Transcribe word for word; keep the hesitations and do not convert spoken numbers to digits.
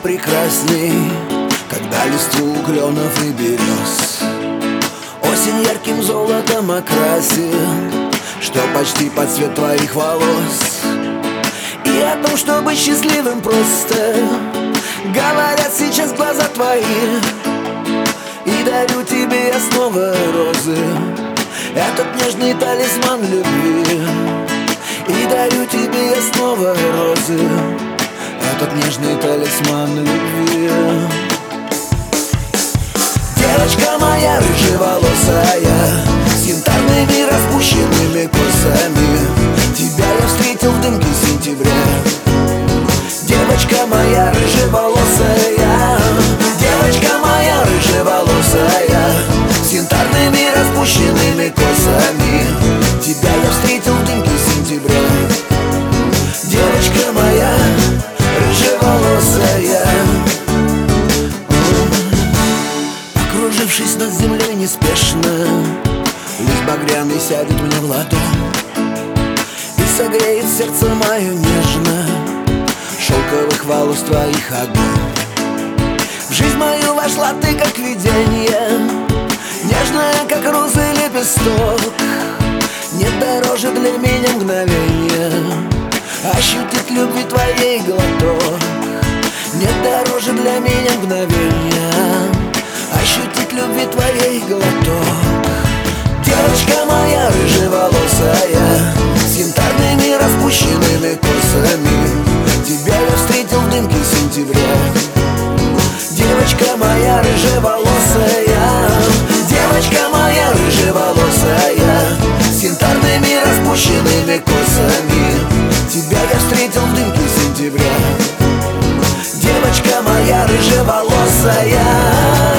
прекрасней, когда листву кленов и берез осень ярким золотом окрасит, что почти под цвет твоих волос. И о том, что быть счастливым просто говорят сейчас глаза твои. И дарю тебе я снова розы, этот нежный талисман любви. И дарю тебе я снова розы, этот нежный талисман любви. Девочка моя рыжеволосая, с янтарными распущенными косами, тебя я встретил в дымке сентября. Девочка моя рыжеволосая, девочка моя рыжеволосая, с янтарными распущенными косами, тебя я встретил в дымке сентября. Девочка моя рыжеволосая. Покружившись над землей неспешно, лист багряный сядет мне в ладонь и согреет сердце мое нежно, шелковых волос твоих огонь. В жизнь мою вошла ты как видение, нежная, как розы лепесток. Нет дороже для меня мгновения ощутить любви твоей глоток. Нет дороже для меня мгновения ощутить любви твоей глоток. Девочка моя рыжеволосая, с янтарными распущенными косами, тебя я встретил в дымке сентября. Девочка моя рыжеволосая, девочка моя рыжеволосая, с янтарными распущенными косами, тебя я встретил в дымке сентября. Девочка моя рыжеволосая.